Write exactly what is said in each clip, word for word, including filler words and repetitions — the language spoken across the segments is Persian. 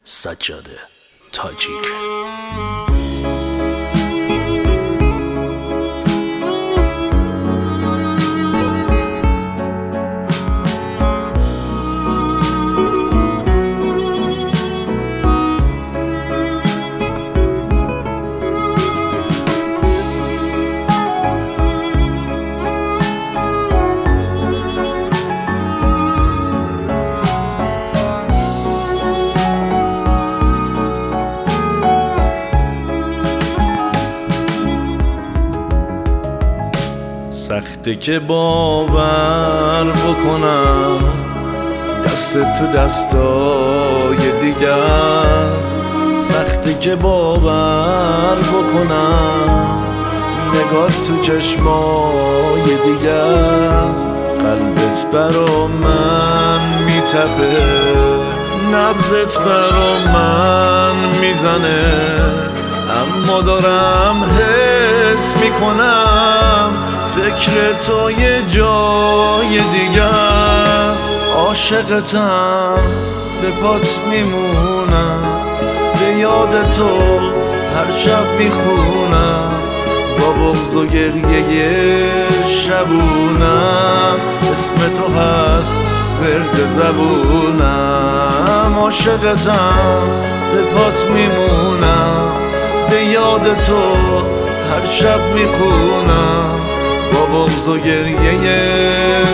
سجاده تاجیک. سخته که باور بکنم دست تو دستای دیگه است. سخته که باور بکنم نگاه تو چشمای دیگه است. قلبت برا من میتپه، نبضت برا من میزنه، اما دارم حس میکنم فکر تو یه جای دیگه است. عاشقتم، به پات میمونم، به یاد تو هر شب میخونم، با بغض و گریه شبونم. اسم تو هست ورد زبونم. عاشقتم، به پات میمونم، به یاد تو هر شب میخونم، با بغض و گریه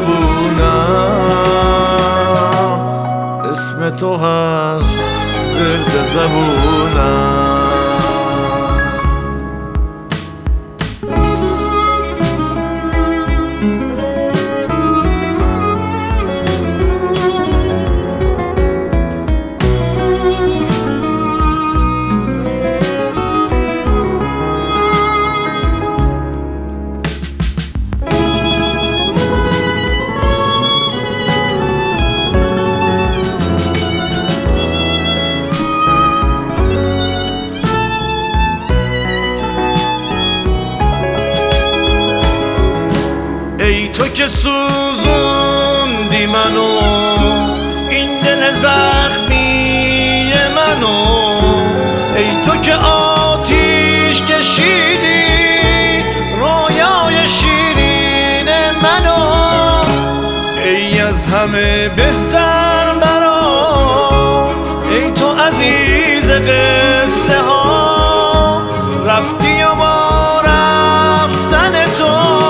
شبونم. اسم تو هست ورد زبونم. ای تو که سوزوندی منو، این دل زخمی منو، ای تو که آتیش کشیدی رویای شیرین منو، ای از همه بهتر برام، ای تو عزیز قصه ها، رفتی و با رفتن تو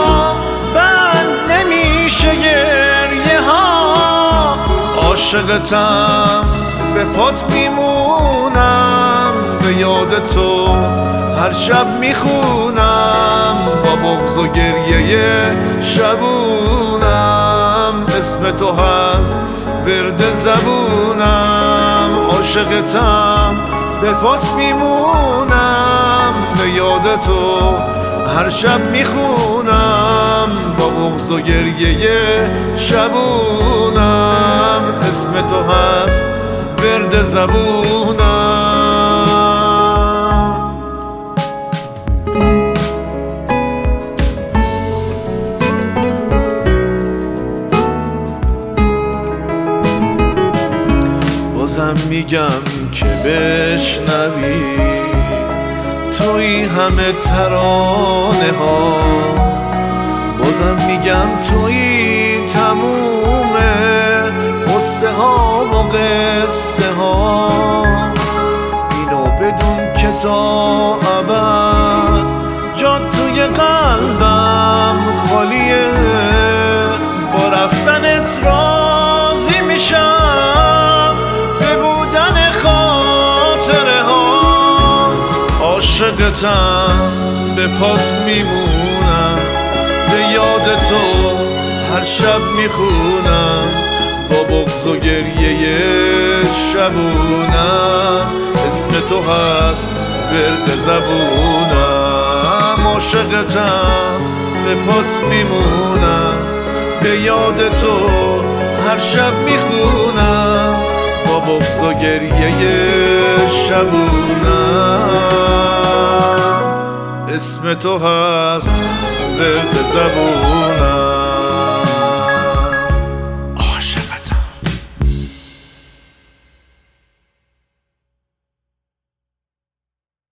عاشقتم، به پات میمونم، به یاد تو هر شب میخونم، با بغض و گریه شبونم. اسم تو هست ورد زبونم. عاشقتم، به پات میمونم، به یاد تو هر شب میخونم، با بغض و گریه شبونم. اسم تو هست ورد زبونم. بازم میگم که بشنوی، توی همه ترانه ها، بازم میگم توی تموم قصه ها و قصه ها. اینو بدون که تا ابد جا توی قلبم خالیه، با رفتنت راضی میشم، به بودن خاطره ها. عاشقتم، به پات میمونم، به یاد تو هر شب میخونم، با بغض و گریه شبونم. اسم تو هست ورد زبونم. عاشقتم، به پات میمونم، به یاد تو هر شب میخونم، با بغض و گریه شبونم. اسم تو هست ورد زبونم.